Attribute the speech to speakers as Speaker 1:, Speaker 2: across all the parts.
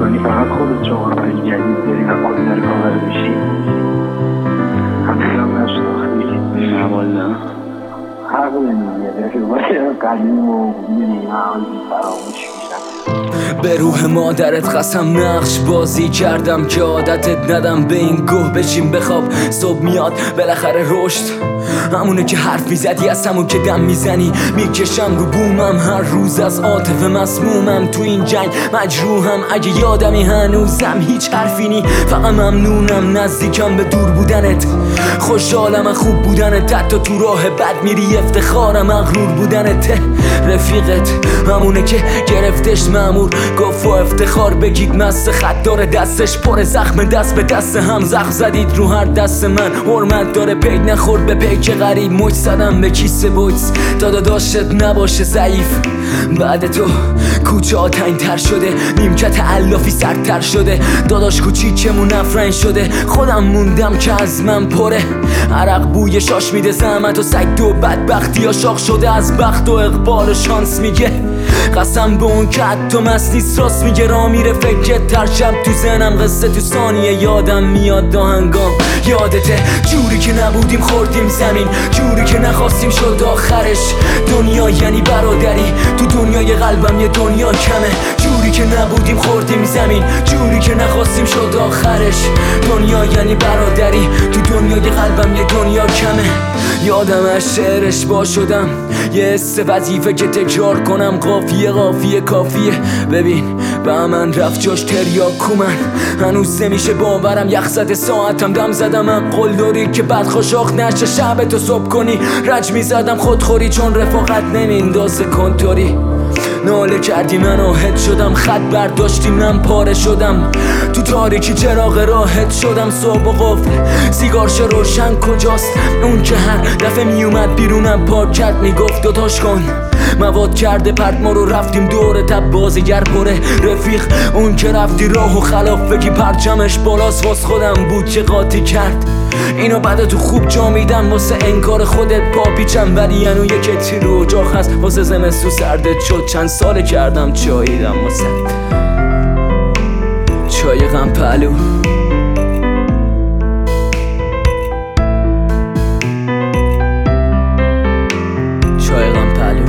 Speaker 1: میکنی فقط خودت شغلهای جدید داری و خودت داری کامل بشی. همین هم نشناختی
Speaker 2: نه والا
Speaker 1: حق نمیگه رفیقای قدیم و میدونی همون فراموش میشن.
Speaker 3: به روح مادرت قسم نقش بازی کردم که عادتت ندم به این گوه بشین بخواب صبح میاد بالاخره رشد همونه که حرف میزدی از همون که دم میزنی میکشم رو بومم هر روز از عاطفه مسمومم تو این جنگ مجروحم اگه یادمی هنوزم هیچ حرفی نی فقط ممنونم نزدیکم به دور بودنت خوشحالم خوب بودنت حتی تو راه بد میری افتخارم مغرور بودنت رفیقت همونه که گرفتش مامور گفت و افتخار بگید مست خط داره دستش پر زخم دست به دست هم زخم زدید رو هر دست من حرمت داره پیک نخورد به پیک غریب مچ زدم به کیسه بویس تا داداشت نباشه ضعیف بعد تو کوچه ها تنگ‌تر شده نیمکت علافی سردتر شده داداش کوچیکمون افرنگ شده خودم موندم که از من پره عرق بوی شاش میده زحمت و سگ و بدبختی ها شاخ شده از بخت و اقبال و شانس میگه قسم به اون که حتی مست نیست راست میگه را میره فکرت تر شب تو ذهنم قصه تو ثانیه یادم میاد داهنگام یادته جوری که نبودیم خوردیم زمین جوری که نخواستیم شد آخرش دنیا یعنی برادری تو دنیای قلبم یه دنیا کمه جوری که نبودیم خوردیم زمین جوری که نخواستیم شد آخرش دنیا یعنی برادری تو دنیای قلبم یه دنیا کمه یادم از شعرش با شدم یه حس وظیفه که تکرار کنم قافیه کافیه ببین به من رفت جاش تریاکومن هنوز نمیشه باورم یخ زده ساعتم دم زدم من قول داری که بعد خوشاخ نشه شب تو صبح کنی رج میزدم خودخوری چون رفاقت نمیندازه کنتوری ناله کردی من آهد شدم خط برداشتی من پاره شدم تو تاریکی چراغ راحت شدم صبح و قفل سیگارش روشن کجاست اون که هر دفعه میومد بیرونم پاک کرد میگفت دوتاش کن مواد کرده پرد ما رو رفتیم دور تب بازیگر پره رفیق اون که رفتی راه و خلاف بگی پرچمش بالاست واس خودم بود که قاطی کرد اینو بعد تو خوب جا میدن واسه انکار خودت پا پیچم ولی انو یک تیر و اجاق هست واسه زمستو سردت شد چند سال کردم چاییدم واسه چای غم پهلو چای غم پهلو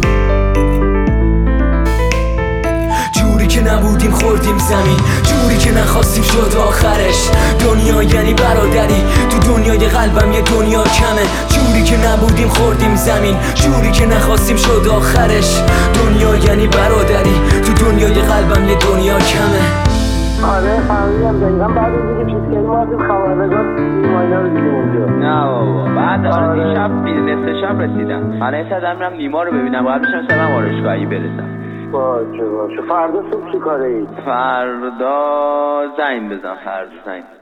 Speaker 3: جوری که نبودیم خوردیم زمین جوری که نخواستیم شد آخرش دنیا یعنی برادری تو دنیای قلبم یه دنیا کمه جوری که نبودیم خوردیم زمین جوری که نخواستیم شد آخرش دنیا یعنی برادری تو دنیای قلبم یه دنیا کمه
Speaker 1: آره فهمیدم دقیقا بعد از اینکه چیز کردیم ما رفتیم خبرنگار دیدیم اینا رو دیدیم اونجا.
Speaker 2: نه بابا بعد دیشب نصف شب رسیدم الان یه صدم میرم نیما رو ببینم باید میشم سلام آرشگاهی برسم
Speaker 1: باشه فردا صبح چی کاره ای؟
Speaker 2: فردا زنگ بزن فردا زنگ